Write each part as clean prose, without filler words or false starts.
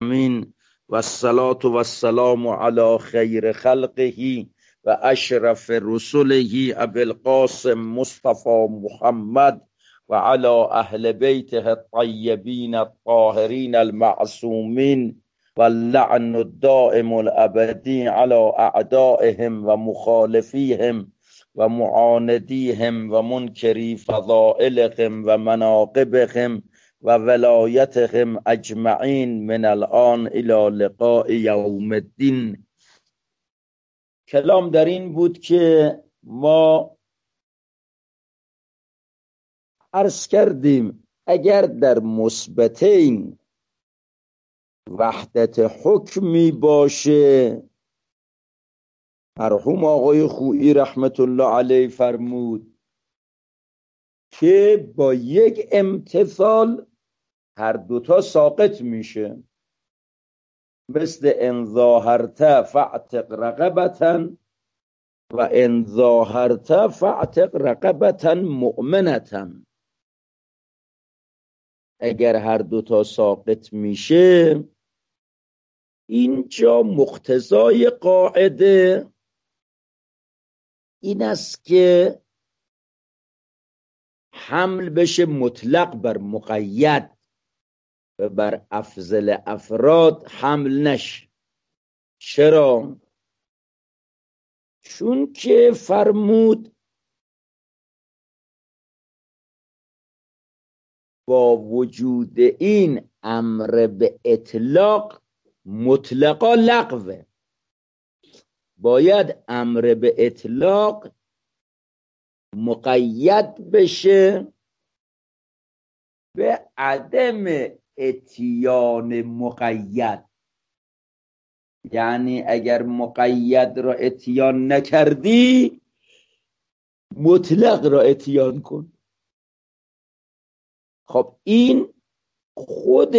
العالمین و الصلاة و السلام علی خیر خلقه و اشرف رسله ابی القاسم مصطفى محمد و علی اهل بیته الطیبین الطاهرین المعصومین و اللعن الدائم الابدی علی اعدائهم و مخالفیهم و معاندیهم و منکری فضائلهم و مناقبهم و ولایتهم اجمعین من الان الی لقاء یوم الدین. کلام در این بود که ما عرض کردیم اگر در مثبتین وحدت حکمی باشه، مرحوم آقای خویی رحمت الله علیه فرمود که با یک امتثال هر دوتا ساقط میشه، مثل ان ظاهرت فاعتق رقبتا و ان ظاهرت فاعتق رقبتا مؤمنتا. اگر هر دوتا ساقط میشه، اینجا مقتضای قاعده این است که حمل بشه مطلق بر مقید و بر افضل افراد حمل نشه. چرا؟ چون که فرمود با وجود این امر به اطلاق مطلقا لغوه، باید امر به اطلاق مقید بشه به عدم اتیان مقید. یعنی اگر مقید را اتیان نکردی، مطلق را اتیان کن. خب این خود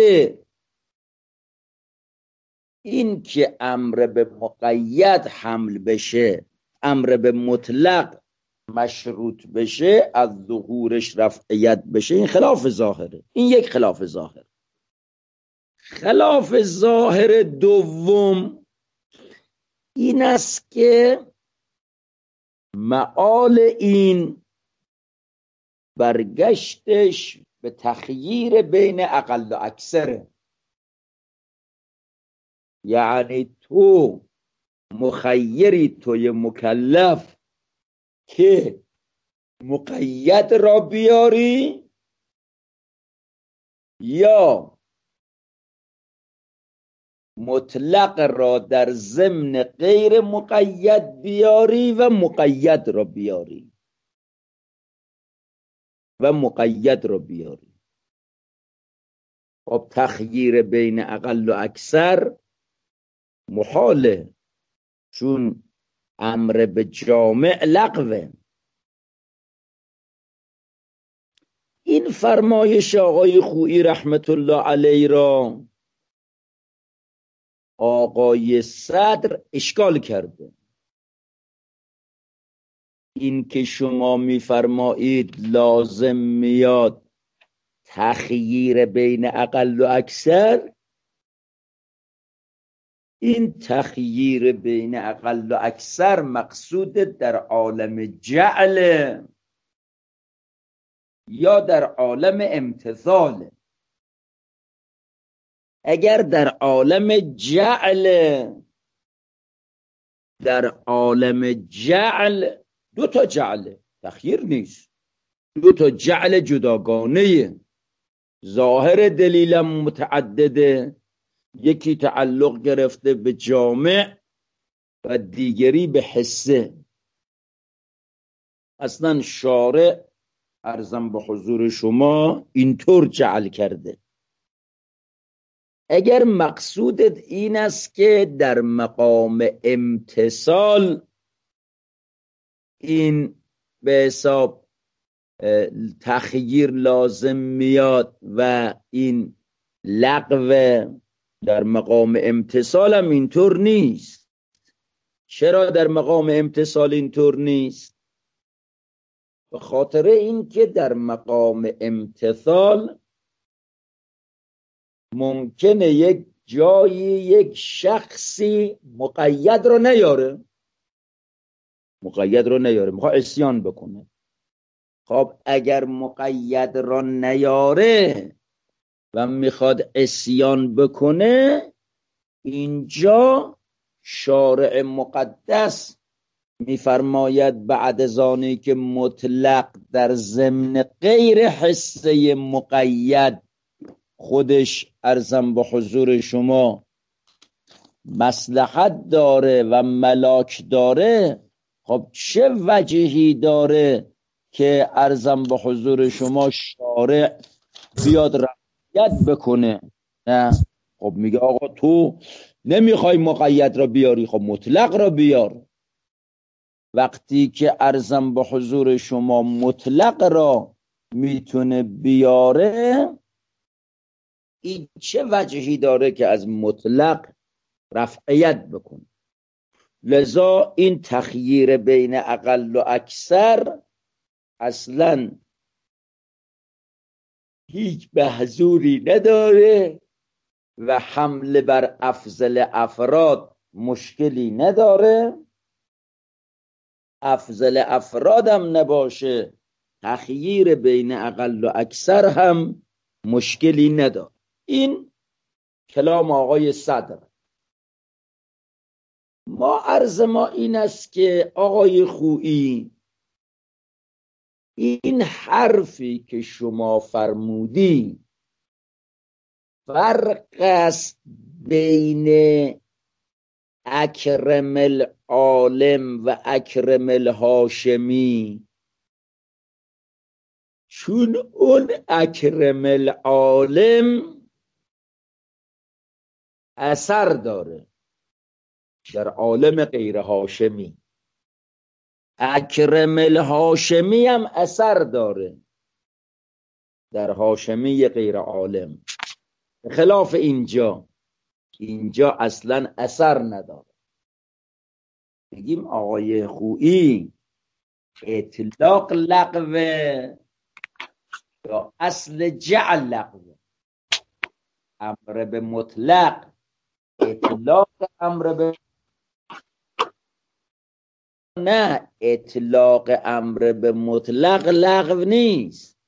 این که امر به مقید حمل بشه، امر به مطلق مشروط بشه، از ظهورش رفعیت بشه، این خلاف ظاهره. این یک خلاف ظاهر. خلاف ظاهر دوم این است که معال این برگشتش به تخییر بین اقل و اکثره. یعنی تو مخیری، توی مکلف که مقید را بیاری یا مطلق را در ضمن غیر مقید بیاری و مقید را بیاری خب تخییر بین اقل و اکثر محاله، چون امر به جامع لغوه. این فرمایش آقای خویی رحمت الله علیه را آقای صدر اشکال کرده. این که شما میفرمایید لازم میاد تخییر بین اقل و اکثر، این تخییر بین اقل و اکثر مقصود در عالم جعل یا در عالم امتثال؟ اگر در عالم جعل دو تا جعل تخییر نیست، دو تا جعل جداگانه. ظاهر دلیلم متعدده، یکی تعلق گرفته به جامع و دیگری به حسه. اصلا شارع عرضم به حضور شما اینطور جعل کرده. اگر مقصودت این است که در مقام امتثال این به حساب تخییر لازم میاد و این لغو، در مقام امتثال هم اینطور نیست. چرا در مقام امتثال اینطور نیست؟ به خاطر این که در مقام امتثال ممکنه یک جای یک شخصی مقید رو نیاره، میخواد عصیان بکنه. خب اگر مقید را نیاره و میخواد عصیان بکنه، اینجا شارع مقدس میفرماید بعد زانی که مطلق در ضمن غیر حصه مقید خودش ارزم به حضور شما مصلحت داره و ملاک داره، خب چه وجهی داره که ارزم به حضور شما شارع بیاد رعایت بکنه؟ نه، خب میگه آقا تو نمیخوای مقید را بیاری، خب مطلق را بیار. وقتی که ارزم به حضور شما مطلق را میتونه بیاره، این چه وجهی داره که از مطلق رفعیت بکنه؟ لذا این تخییر بین اقل و اکثر اصلا هیچ بحضوری نداره و حمله بر افضل افراد مشکلی نداره. افضل افرادم نباشه، تخییر بین اقل و اکثر هم مشکلی نداره. این کلام آقای صدر. ما عرض ما این است که آقای خویی، این حرفی که شما فرمودی فرق است بین اکرم العالم و اکرم الهاشمی، چون اون اکرم العالم اثر داره در عالم غیر هاشمی، اکرم الهاشمی هم اثر داره در هاشمی غیر عالم. خلاف اینجا اصلا اثر نداره. بگیم آقای خویی اطلاق لغوه یا اصل جعل لغوه؟ امر به مطلق، اطلاق امر به نه، اطلاق امر به مطلق لغو نیست،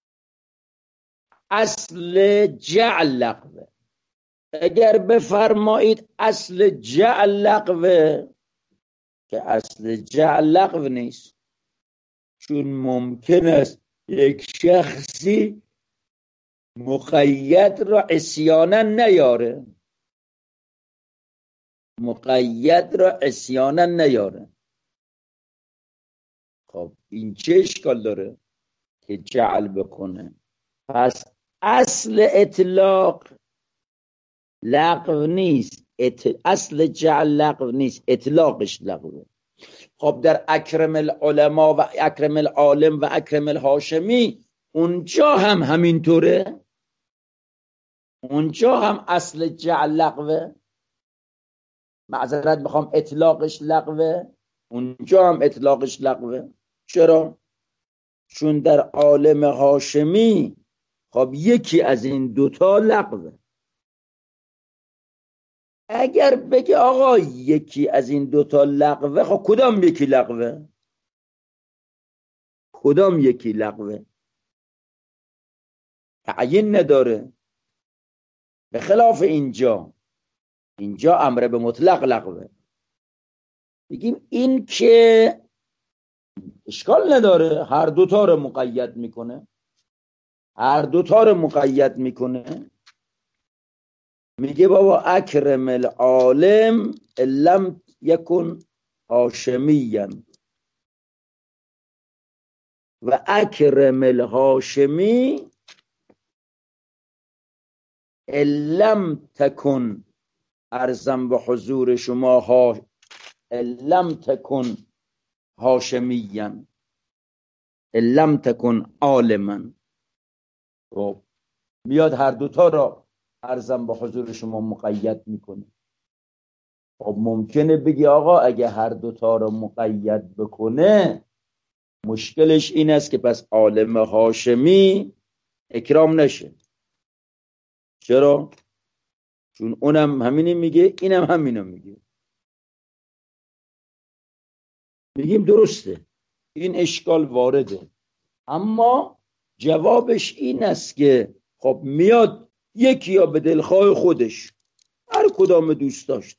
اصل جعل لغوه. اگر بفرمایید اصل جعل لغوه، که اصل جعل لغو نیست، چون ممکن است یک شخصی مقید را عصیانا نیاره، مقید را عصیانا نیاره. خب این چه اشکال داره که جعل بکنه؟ پس اصل اطلاق لغو نیست، اصل جعل لغو نیست، اطلاقش لغوه. خب در اکرم العلماء و اکرم العالم و اکرم الهاشمی اونجا هم همینطوره، اونجا هم اصل جعل لغوه، معذرت میخوام اطلاقش لغوه، اونجا هم اطلاقش لغوه. چرا؟ چون در عالم هاشمی خب یکی از این دوتا لغوه. اگر بگه آقا یکی از این دوتا لغوه، خب کدام یکی لغوه؟ کدام یکی لغوه؟ تعیین نداره. به خلاف اینجا امر به مطلق لغوه. بگیم این که اشکال نداره، هر دوتا رو مقید میکنه، هر دوتا رو مقید میکنه. میگه بابا اکرم العالم لم یکن هاشمیا و اکرم الهاشمی لم تکن، ارزم به حضور شما لم تکن هاشمیا لم تکن عالما. خب میاد هر دوتا را ارزم به حضور شما مقید میکنه. خب ممکنه بگی آقا اگه هر دوتا را مقید بکنه، مشکلش این است که پس عالم هاشمی اکرام نشه. چرا؟ چون اونم همینی میگه اینم همینو میگه. میگیم درسته، این اشکال وارده، اما جوابش این است که خب میاد یکی یا به دلخواه خودش هر کدام دوست داشت،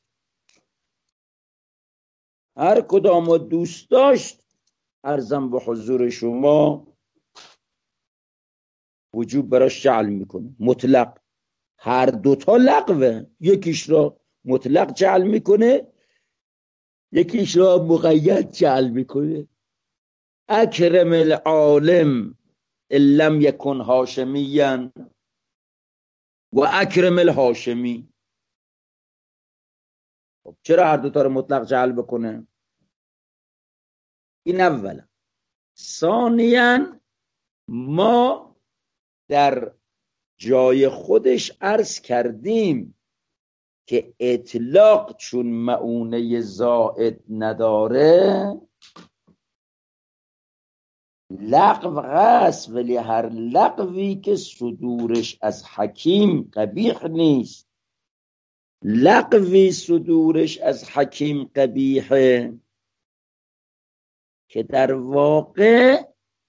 هر کدام دوست داشت، عرضم به حضور شما وجوب براش جعل میکنه مطلق. هر دوتا لغوه، یکیش را مطلق جعل میکنه، یکیش را مقید جعل میکنه. اکرم العالم لم یکن هاشمیا و اکرم الهاشمی. خب چرا هر دوتا رو مطلق جعل بکنه؟ این اولا. ثانیاً ما در جای خودش عرض کردیم که اطلاق چون مؤونه زائد نداره لغو هست، ولی هر لغوی که صدورش از حکیم قبیح نیست. لغوی صدورش از حکیم قبیحه که در واقع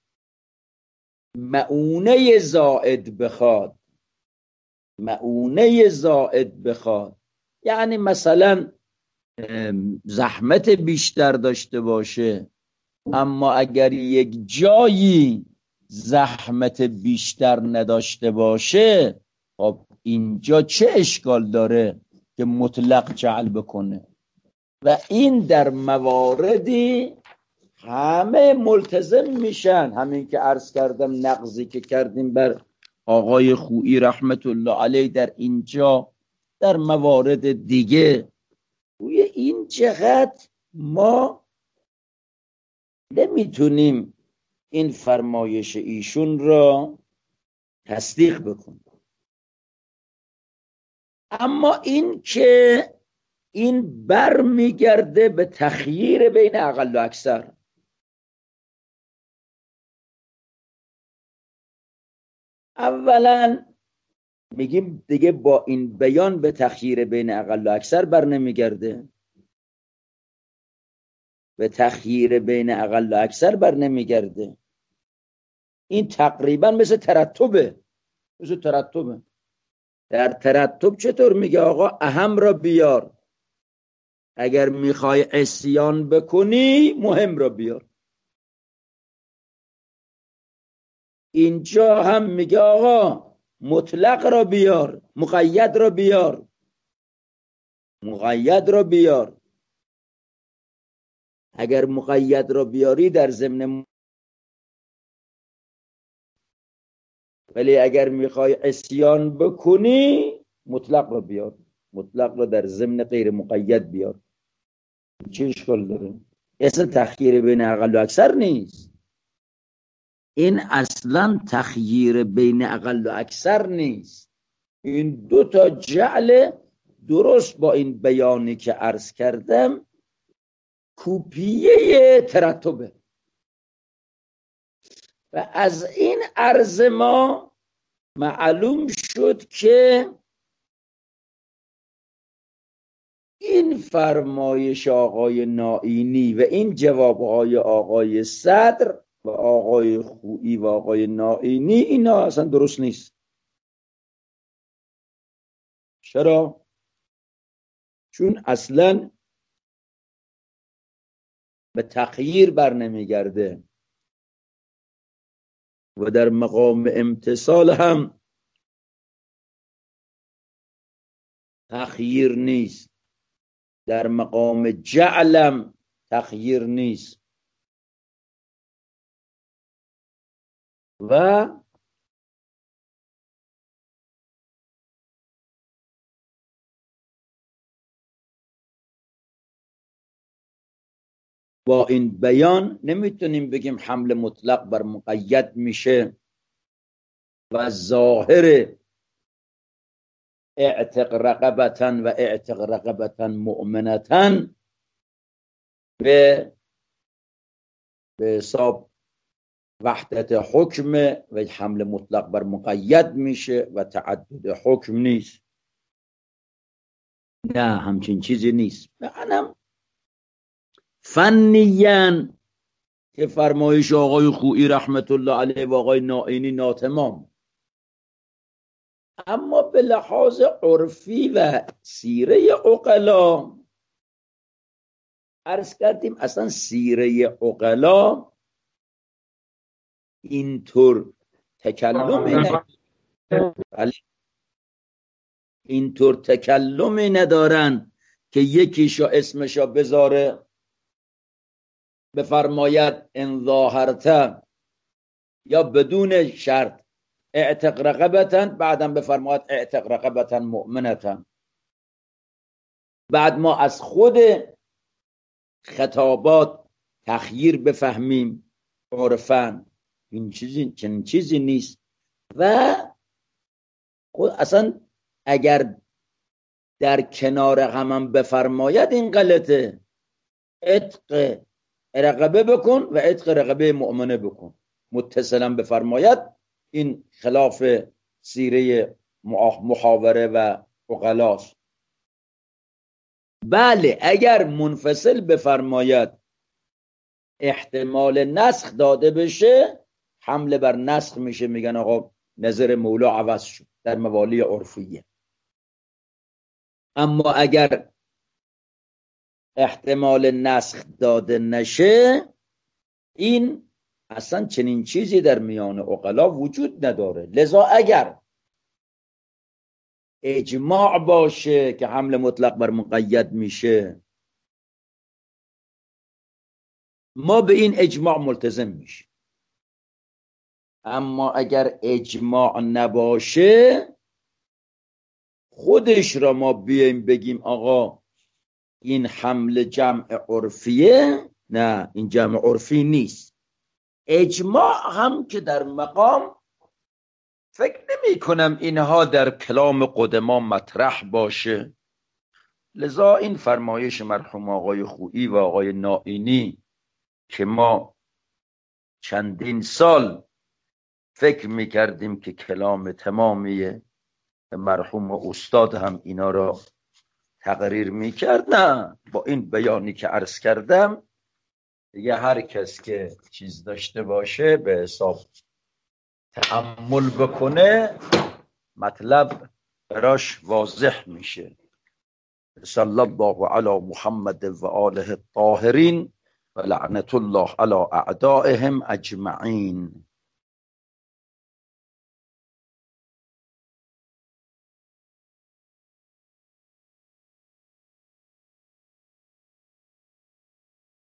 مؤونه زائد بخواد، مؤونه زائد بخواد، یعنی مثلا زحمت بیشتر داشته باشه، اما اگر یک جایی زحمت بیشتر نداشته باشه، خب اینجا چه اشکال داره که مطلق جعل بکنه؟ و این در مواردی همه ملتزم میشن، همین که عرض کردم نقضی که کردیم بر آقای خویی رحمت الله علیه در اینجا، در موارد دیگه روی این جهت ما نمیتونیم این فرمایش ایشون را تصدیق بکنیم. اما این که این بر میگرده به تخییر بین اقل و اکثر. اولا میگیم دیگه با این بیان به تخییر بین اقل و اکثر بر نمیگرده، به تخییر بین اقل و اکثر بر نمیگرده. این تقریبا مثل ترتبه، مثل ترتبه. در ترتب چطور میگه آقا اهم را بیار، اگر میخوای عصیان بکنی مهم را بیار. اینجا هم میگه آقا مطلق را بیار، مقید را بیار، مقید را بیار. اگر مقید را بیاری در ضمن، ولی اگر میخوای عصیان بکنی مطلق را بیار، مطلق را در ضمن غیر مقید بیار. چه اشکال داره؟ اصلا تخییر بین اقل و اکثر نیست، این اصلا تخییر بین اقل و اکثر نیست. این دو تا جعل درست با این بیانی که عرض کردم کوپیه ترتبه. و از این عرض ما معلوم شد که این فرمایش آقای نائینی و این جوابهای آقای صدر و آقای خویی و آقای نائینی اینا اصلا درست نیست. چرا؟ چون اصلا به تغییر بر نمیگرده و در مقام امتصال هم تغییر نیست، در مقام جعلم تغییر نیست. و با این بیان نمیتونیم بگیم حمل مطلق بر مقید میشه و ظاهر اعتق رقبتن و اعتق رقبتن مؤمنتن به حساب وحدت حکم و حمل مطلق بر مقید میشه و تعدد حکم نیست. نه همچین چیزی نیست. منم فنیاً که فرمایش آقای خویی رحمت الله علیه و آقای نائینی ناتمام، اما به لحاظ عرفی و سیره عقلا عرض کردیم اصلا سیره عقلا اینطور تکلمی ندارن که یکیشو اسمشو بذاره بفرماید ان ظاهرت یا بدون شرط اعتق رقبتا، بعدم بفرماید اعتق رقبتا مؤمنتا. بعد ما از خود خطابات تخییر بفهمیم عرفاً، این چنین چیزی نیست. و اصلا اگر در کنار هم بفرماید این غلطه، عتق رقبه بکن و عتق رقبه مؤمنه بکن، متصلا بفرماید، این خلاف سیره محاوره و عقلاست. بله اگر منفصل بفرماید احتمال نسخ داده بشه، حمله بر نسخ میشه، میگن آقا نظر مولا عوض شد در موالی عرفیه. اما اگر احتمال نسخ داده نشه، این اصلا چنین چیزی در میان عقلا وجود نداره. لذا اگر اجماع باشه که حمل مطلق بر مقید میشه، ما به این اجماع ملتزم میشه. اما اگر اجماع نباشه، خودش را ما بیایم بگیم آقا این حمل جمع عرفیه، نه این جمع عرفی نیست. اجماع هم که در مقام فکر نمی کنم اینها در کلام قدما مطرح باشه. لذا این فرمایش مرحوم آقای خویی و آقای نائینی که ما چندین سال فکر میکردیم که کلام تمامیه، مرحوم استاد هم اینا را تقریر میکرد، نه، با این بیانی که عرض کردم دیگه هر کس که چیز داشته باشه به حساب تأمل بکنه مطلب براش واضح میشه. صلی الله علی محمد و آله الطاهرین و لعنت الله علی اعدائهم اجمعین.